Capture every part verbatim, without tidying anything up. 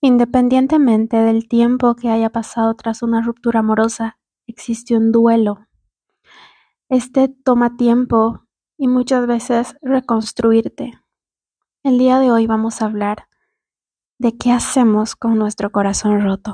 Independientemente del tiempo que haya pasado tras una ruptura amorosa, existe un duelo. Este toma tiempo y muchas veces reconstruirte. El día de hoy vamos a hablar de qué hacemos con nuestro corazón roto.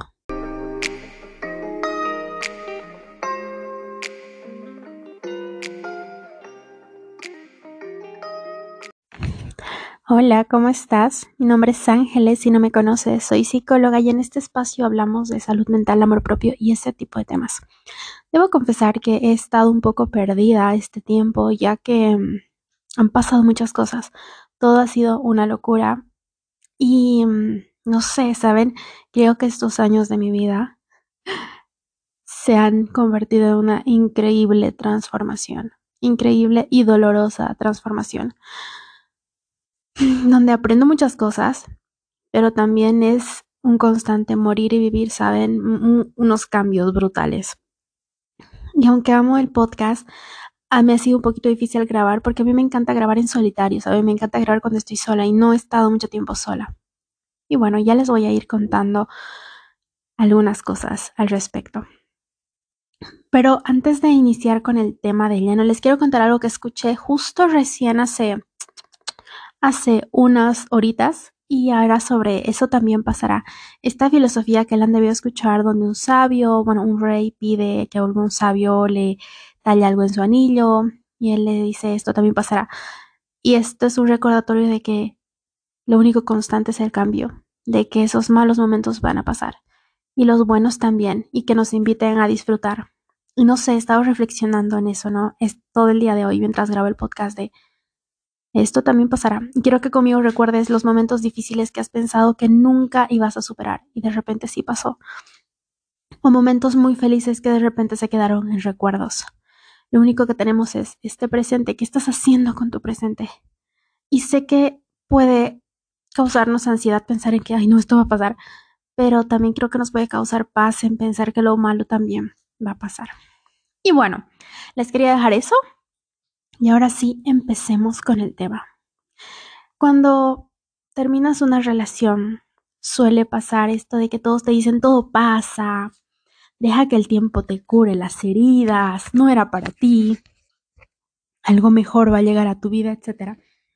Hola, ¿cómo estás? Mi nombre es Ángeles, si no me conoces, soy psicóloga y en este espacio hablamos de salud mental, amor propio y ese tipo de temas. Debo confesar que he estado un poco perdida este tiempo, ya que mm, han pasado muchas cosas. Todo ha sido una locura y mm, no sé, ¿saben? Creo que estos años de mi vida se han convertido en una increíble transformación, increíble y dolorosa transformación, donde aprendo muchas cosas, pero también es un constante morir y vivir, ¿saben? M- unos cambios brutales. Y aunque amo el podcast, a mí ha sido un poquito difícil grabar porque a mí me encanta grabar en solitario, ¿saben? Me encanta grabar cuando estoy sola y no he estado mucho tiempo sola. Y bueno, ya les voy a ir contando algunas cosas al respecto. Pero antes de iniciar con el tema de lleno, les quiero contar algo que escuché justo recién hace, hace unas horitas y ahora sobre eso también pasará. Esta filosofía que él han debido escuchar donde un sabio, bueno, un rey pide que algún sabio le talle algo en su anillo y él le dice esto también pasará. Y esto es un recordatorio de que lo único constante es el cambio, de que esos malos momentos van a pasar y los buenos también y que nos inviten a disfrutar. Y no sé, he estado reflexionando en eso, ¿no? Es todo el día de hoy mientras grabo el podcast de esto también pasará. Y quiero que conmigo recuerdes los momentos difíciles que has pensado que nunca ibas a superar y de repente sí pasó. O momentos muy felices que de repente se quedaron en recuerdos. Lo único que tenemos es este presente. ¿Qué estás haciendo con tu presente? Y sé que puede causarnos ansiedad pensar en que, ay, no, esto va a pasar. Pero también creo que nos puede causar paz en pensar que lo malo también va a pasar. Y bueno, les quería dejar eso. Y ahora sí, empecemos con el tema. Cuando terminas una relación, suele pasar esto de que todos te dicen todo pasa, deja que el tiempo te cure las heridas, no era para ti, algo mejor va a llegar a tu vida, etcétera.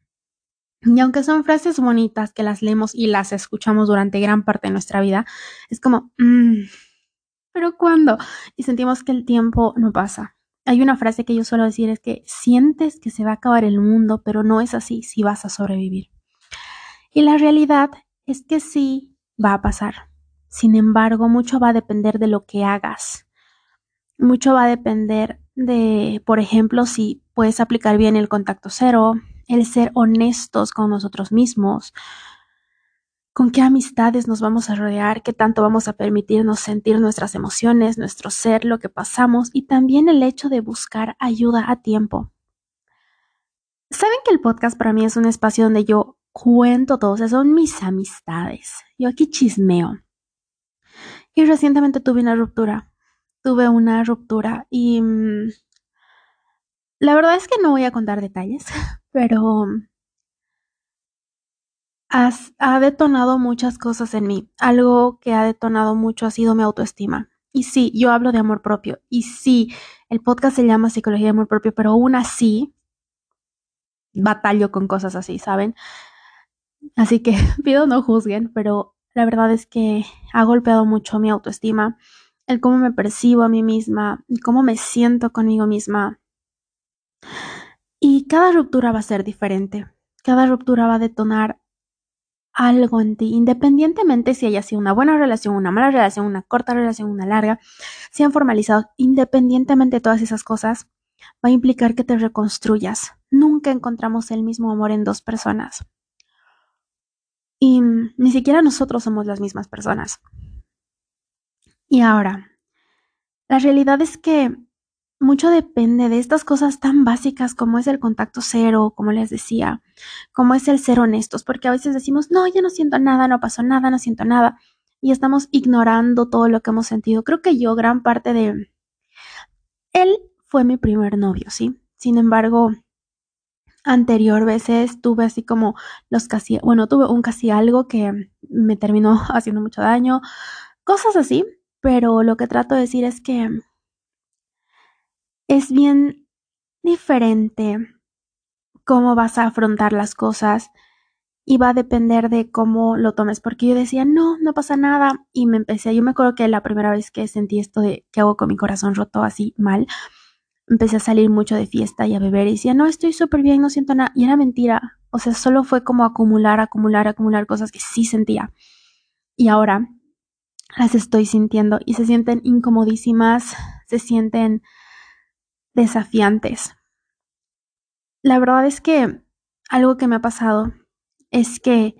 Y aunque son frases bonitas que las leemos y las escuchamos durante gran parte de nuestra vida, es como, mmm, ¿pero cuándo? Y sentimos que el tiempo no pasa. Hay una frase que yo suelo decir, es que sientes que se va a acabar el mundo, pero no es así si vas a sobrevivir. Y la realidad es que sí va a pasar. Sin embargo, mucho va a depender de lo que hagas. Mucho va a depender de, por ejemplo, si puedes aplicar bien el contacto cero, el ser honestos con nosotros mismos, con qué amistades nos vamos a rodear, qué tanto vamos a permitirnos sentir nuestras emociones, nuestro ser, lo que pasamos y también el hecho de buscar ayuda a tiempo. Saben que el podcast para mí es un espacio donde yo cuento todo, o sea, son mis amistades. Yo aquí chismeo. Y recientemente tuve una ruptura. Tuve una ruptura y mmm, la verdad es que no voy a contar detalles, pero has, ha detonado muchas cosas en mí. Algo que ha detonado mucho ha sido mi autoestima. Y sí, yo hablo de amor propio. Y sí, el podcast se llama Psicología de Amor Propio, pero aún así batallo con cosas así, ¿saben? Así que pido no juzguen, pero la verdad es que ha golpeado mucho mi autoestima, el cómo me percibo a mí misma, el cómo me siento conmigo misma. Y cada ruptura va a ser diferente. Cada ruptura va a detonar algo en ti, independientemente si haya sido una buena relación, una mala relación, una corta relación, una larga, si han formalizado, independientemente de todas esas cosas, va a implicar que te reconstruyas. Nunca encontramos el mismo amor en dos personas. Y ni siquiera nosotros somos las mismas personas. Y ahora, la realidad es que mucho depende de estas cosas tan básicas como es el contacto cero, como les decía, como es el ser honestos, porque a veces decimos, no, ya no siento nada, no pasó nada, no siento nada, y estamos ignorando todo lo que hemos sentido. Creo que yo, gran parte de... Él fue mi primer novio, ¿sí? Sin embargo, anterior veces tuve así como los casi, bueno, tuve un casi algo que me terminó haciendo mucho daño, cosas así, pero lo que trato de decir es que es bien diferente cómo vas a afrontar las cosas y va a depender de cómo lo tomes, porque yo decía, no, no pasa nada, y me empecé, yo me acuerdo que la primera vez que sentí esto de qué hago con mi corazón roto así mal, empecé a salir mucho de fiesta y a beber y decía, no, estoy súper bien, no siento nada, y era mentira, o sea, solo fue como acumular, acumular, acumular cosas que sí sentía, y ahora las estoy sintiendo y se sienten incomodísimas, se sienten desafiantes. La verdad es que algo que me ha pasado es que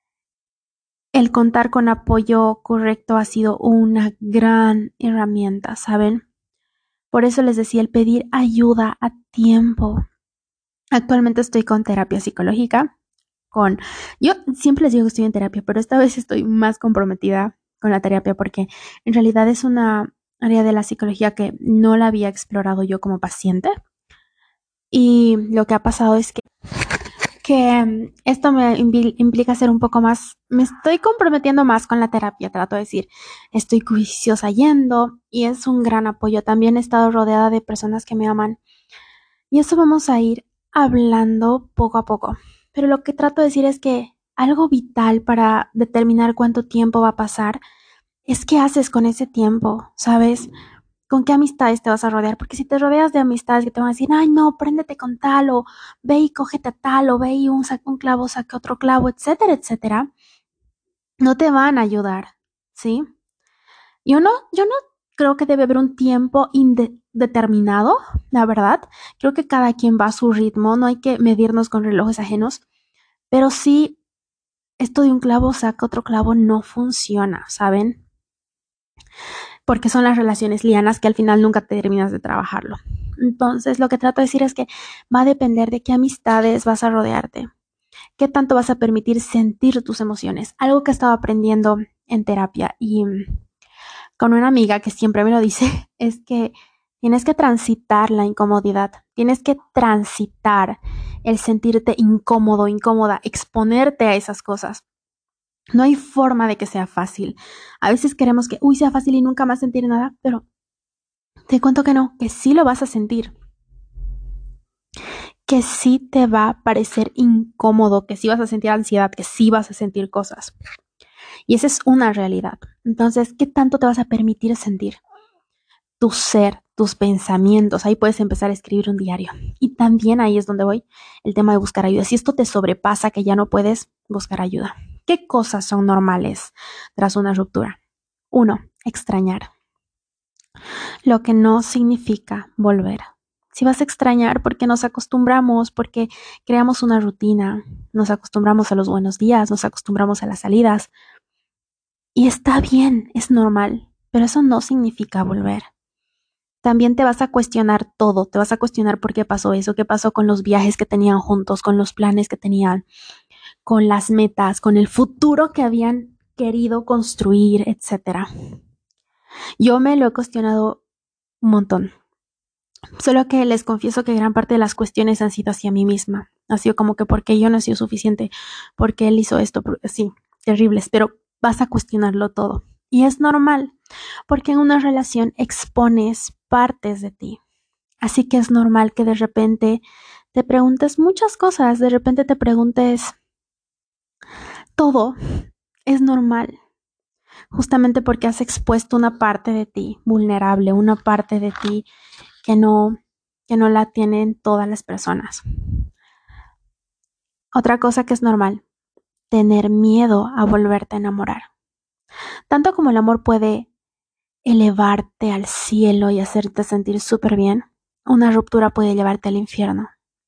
el contar con apoyo correcto ha sido una gran herramienta, ¿saben? Por eso les decía, el pedir ayuda a tiempo. Actualmente estoy con terapia psicológica, con... Yo siempre les digo que estoy en terapia, pero esta vez estoy más comprometida con la terapia porque en realidad es una área de la psicología que no la había explorado yo como paciente. Y lo que ha pasado es que que mm, esto me impli- implica ser un poco más, me estoy comprometiendo más con la terapia, trato de decir, estoy juiciosa yendo y es un gran apoyo. También he estado rodeada de personas que me aman y eso vamos a ir hablando poco a poco. Pero lo que trato de decir es que algo vital para determinar cuánto tiempo va a pasar es qué haces con ese tiempo, ¿sabes? ¿Con qué amistades te vas a rodear? Porque si te rodeas de amistades que te van a decir, ay, no, préndete con tal, o ve y cógete a tal, o ve y un, saca un clavo, saca otro clavo, etcétera, etcétera, no te van a ayudar, ¿sí? Yo no, yo no creo que debe haber un tiempo indeterminado, la verdad. Creo que cada quien va a su ritmo, no hay que medirnos con relojes ajenos, pero sí, esto de un clavo saca otro clavo no funciona, ¿saben? Porque son las relaciones lianas que al final nunca te terminas de trabajarlo. Entonces, lo que trato de decir es que va a depender de qué amistades vas a rodearte, qué tanto vas a permitir sentir tus emociones. Algo que he estado aprendiendo en terapia y mm, con una amiga que siempre me lo dice es que tienes que transitar la incomodidad, tienes que transitar el sentirte incómodo, incómoda, exponerte a esas cosas. No hay forma de que sea fácil. A veces queremos que, uy, sea fácil y nunca más sentir nada, pero te cuento que no, que sí lo vas a sentir, que sí te va a parecer incómodo, que sí vas a sentir ansiedad, que sí vas a sentir cosas. Y esa es una realidad. Entonces, ¿qué tanto te vas a permitir sentir? Tu ser, tus pensamientos. Ahí puedes empezar a escribir un diario. Y también ahí es donde voy, el tema de buscar ayuda. Si esto te sobrepasa, que ya no puedes buscar ayuda. ¿Qué cosas son normales tras una ruptura? Uno, extrañar. Lo que no significa volver. Si vas a extrañar porque nos acostumbramos, porque creamos una rutina, nos acostumbramos a los buenos días, nos acostumbramos a las salidas. Y está bien, es normal, pero eso no significa volver. También te vas a cuestionar todo, te vas a cuestionar por qué pasó eso, qué pasó con los viajes que tenían juntos, con los planes que tenían, con las metas, con el futuro que habían querido construir, etcétera. Yo me lo he cuestionado un montón. Solo que les confieso que gran parte de las cuestiones han sido hacia mí misma. Ha sido como que porque yo no he sido suficiente, porque él hizo esto, sí, terribles, pero vas a cuestionarlo todo. Y es normal, porque en una relación expones partes de ti. Así que es normal que de repente te preguntes muchas cosas, de repente te preguntes todo. Es normal, justamente porque has expuesto una parte de ti vulnerable, una parte de ti que no, que no la tienen todas las personas. Otra cosa que es normal, tener miedo a volverte a enamorar. Tanto como el amor puede elevarte al cielo y hacerte sentir súper bien, una ruptura puede llevarte al infierno.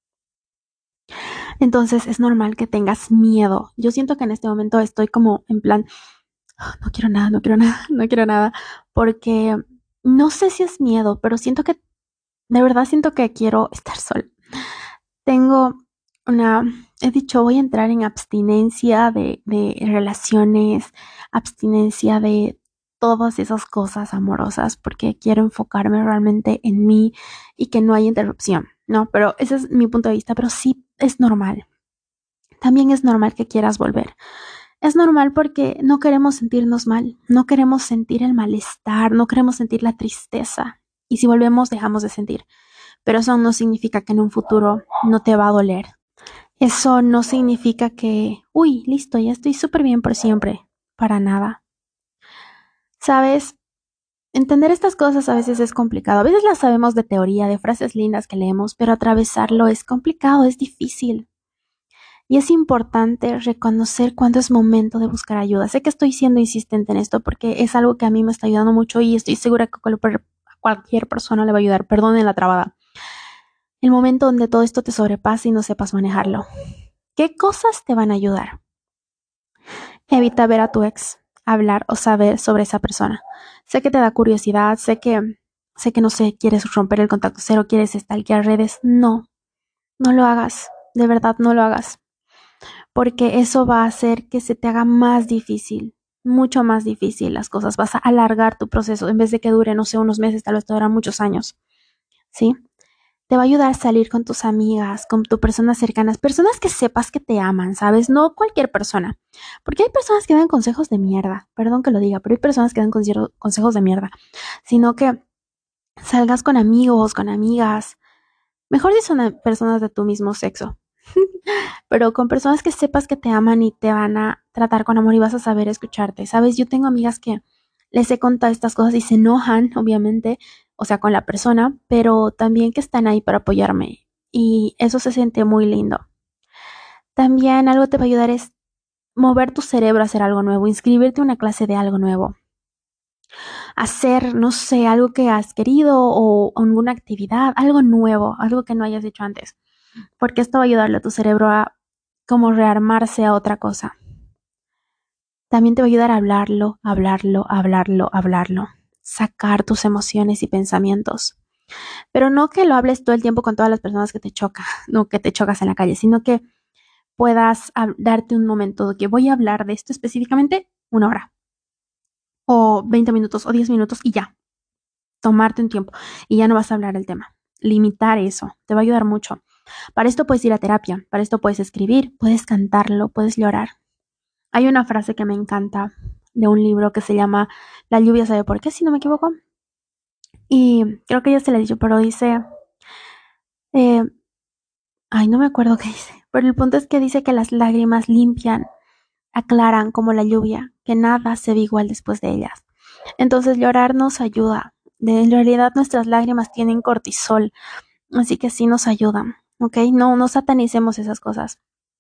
Entonces es normal que tengas miedo. Yo siento que en este momento estoy como en plan, "Oh, no quiero nada, no quiero nada, no quiero nada", porque no sé si es miedo, pero siento que, de verdad siento que quiero estar sola. Tengo una, he dicho, voy a entrar en abstinencia de, de relaciones, abstinencia de todas esas cosas amorosas, porque quiero enfocarme realmente en mí y que no haya interrupción, ¿no? Pero ese es mi punto de vista, pero sí es normal. También es normal que quieras volver. Es normal porque no queremos sentirnos mal, no queremos sentir el malestar, no queremos sentir la tristeza. Y si volvemos, dejamos de sentir. Pero eso no significa que en un futuro no te va a doler. Eso no significa que, uy, listo, ya estoy súper bien por siempre. Para nada. ¿Sabes? Entender estas cosas a veces es complicado. A veces las sabemos de teoría, de frases lindas que leemos, pero atravesarlo es complicado, es difícil. Y es importante reconocer cuándo es momento de buscar ayuda. Sé que estoy siendo insistente en esto porque es algo que a mí me está ayudando mucho y estoy segura que a cualquier persona le va a ayudar. Perdonen la trabada. El momento donde todo esto te sobrepase y no sepas manejarlo. ¿Qué cosas te van a ayudar? Evita ver a tu ex, hablar o saber sobre esa persona. Sé que te da curiosidad, sé que, sé que no sé, quieres romper el contacto cero, quieres stalkear redes. No, no lo hagas. De verdad, no lo hagas. Porque eso va a hacer que se te haga más difícil, mucho más difícil las cosas. Vas a alargar tu proceso en vez de que dure, no sé, unos meses, tal vez te duran muchos años. ¿Sí? Te va a ayudar a salir con tus amigas, con tus personas cercanas, personas que sepas que te aman, ¿sabes? No cualquier persona. Porque hay personas que dan consejos de mierda, perdón que lo diga, pero hay personas que dan consejos de mierda, sino que salgas con amigos, con amigas, mejor si son personas de tu mismo sexo, pero con personas que sepas que te aman y te van a tratar con amor y vas a saber escucharte, ¿sabes? Yo tengo amigas que les he contado estas cosas y se enojan, obviamente, o sea, con la persona, pero también que están ahí para apoyarme y eso se siente muy lindo. También algo que te va a ayudar es mover tu cerebro a hacer algo nuevo, inscribirte a una clase de algo nuevo, hacer, no sé, algo que has querido o alguna actividad, algo nuevo, algo que no hayas hecho antes, porque esto va a ayudarle a tu cerebro a como rearmarse a otra cosa. También te va a ayudar a hablarlo, hablarlo, hablarlo, hablarlo, sacar tus emociones y pensamientos. Pero no que lo hables todo el tiempo con todas las personas que te chocan, no que te chocas en la calle, sino que puedas darte un momento de que voy a hablar de esto específicamente una hora, o veinte minutos, o diez minutos y ya. Tomarte un tiempo y ya no vas a hablar del tema. Limitar eso te va a ayudar mucho. Para esto puedes ir a terapia, para esto puedes escribir, puedes cantarlo, puedes llorar. Hay una frase que me encanta de un libro que se llama La lluvia sabe por qué, si no me equivoco. Y creo que ya se le he dicho, pero dice... Eh, ay, no me acuerdo qué dice. Pero el punto es que dice que las lágrimas limpian, aclaran como la lluvia, que nada se ve igual después de ellas. Entonces llorar nos ayuda. De, en realidad nuestras lágrimas tienen cortisol, así que sí nos ayudan, ¿ok? No, no satanicemos esas cosas.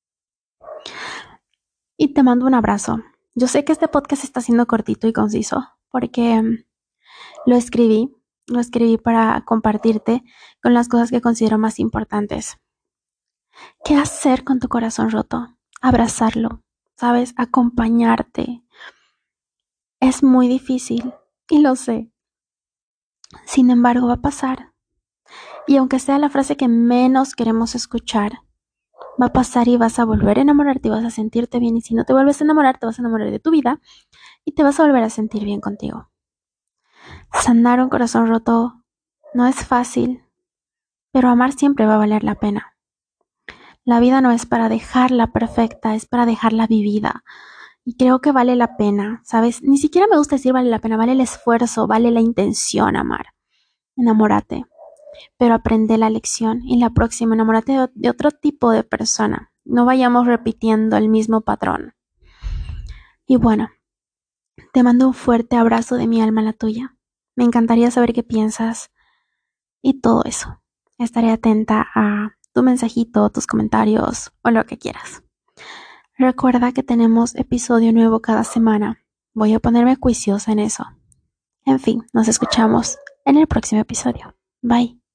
Y te mando un abrazo. Yo sé que este podcast está siendo cortito y conciso, porque um, lo escribí, lo escribí para compartirte con las cosas que considero más importantes. ¿Qué hacer con tu corazón roto? Abrazarlo, ¿sabes? Acompañarte. Es muy difícil, y lo sé. Sin embargo, va a pasar. Y aunque sea la frase que menos queremos escuchar, va a pasar y vas a volver a enamorarte y vas a sentirte bien. Y si no te vuelves a enamorar, te vas a enamorar de tu vida y te vas a volver a sentir bien contigo. Sanar un corazón roto no es fácil, pero amar siempre va a valer la pena. La vida no es para dejarla perfecta, es para dejarla vivida. Y creo que vale la pena, ¿sabes? Ni siquiera me gusta decir vale la pena, vale el esfuerzo, vale la intención amar. Enamórate, pero aprende la lección y la próxima enamórate de, de otro tipo de persona. No vayamos repitiendo el mismo patrón. Y bueno, te mando un fuerte abrazo de mi alma a la tuya. Me encantaría saber qué piensas y todo eso. Estaré atenta a tu mensajito, tus comentarios o lo que quieras. Recuerda que tenemos episodio nuevo cada semana. Voy a ponerme juiciosa en eso. En fin, nos escuchamos en el próximo episodio. Bye.